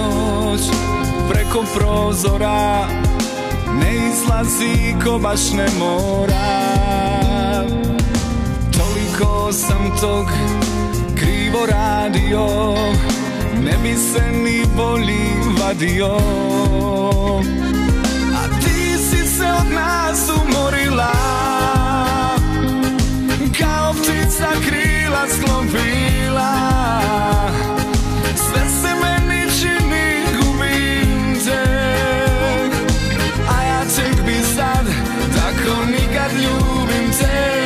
noć preko prozora ne izlazi ko baš ne mora. Toliko sam tog krivo radio, ne bi se ni bolji vadio. A ti si se od nas umorila, kao ptica krila sklopila. Sve se meni čini, gubim te, a ja tek bi sad tako nikad ljubim te.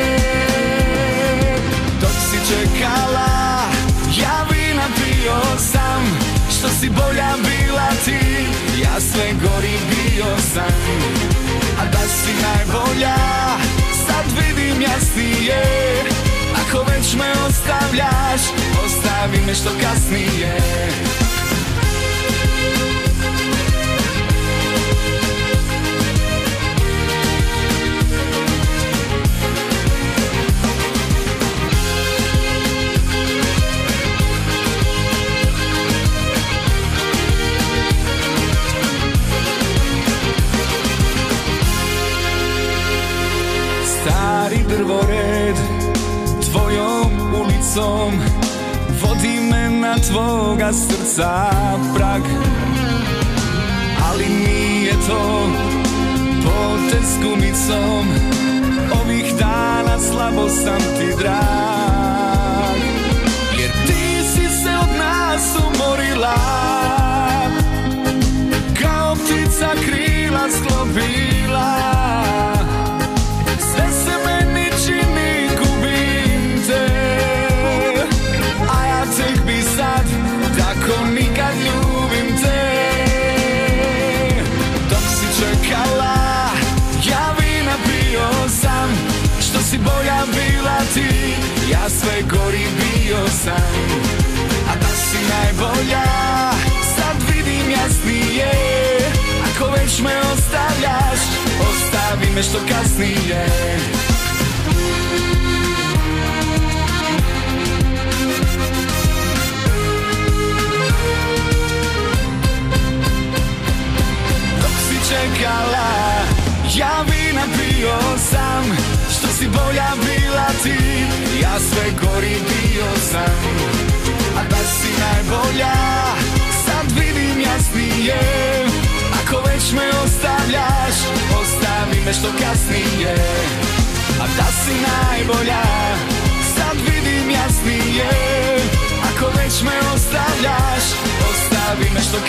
Dok si čekala, ja vina pio sam, što si bolja bila ti, ja sve gori bio sam. A da si najbolja, sad vidim jasnije, ako već me ostavljaš, ostavi me što kasnije. Stari drvored tvojom ulicom vodi me na tvoga srca prag, ali nije to potez gumicom, ovih dana slabo sam ti drag. Jer ti si se od nas umorila, kao ptica krila sklopila. Tako nikad ljubim te. Dok si čekala, ja vina pio sam, što si bolja bila ti, ja sve gori bio sam. A da si najbolja, sad vidim jasnije, ako već me ostavljaš, ostavi me što kasnije. Čekala, ja vina pio sam, što si bolja bila ti, ja sve gori bio sam. A da si najbolja, sad vidim jasnije, ako već me ostavljaš, ostavi me što kasnije. A da si najbolja, sad vidim jasnije, ako već me ostavljaš, ostavi me što